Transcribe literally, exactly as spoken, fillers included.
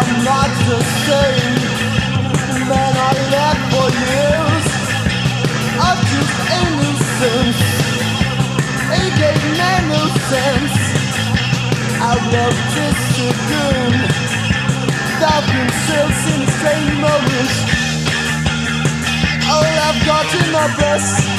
not the same. Man, I left for years of just innocence. It gave me no sense. Our love disappeared. Dark themselves in strange moments. All I've got in my breast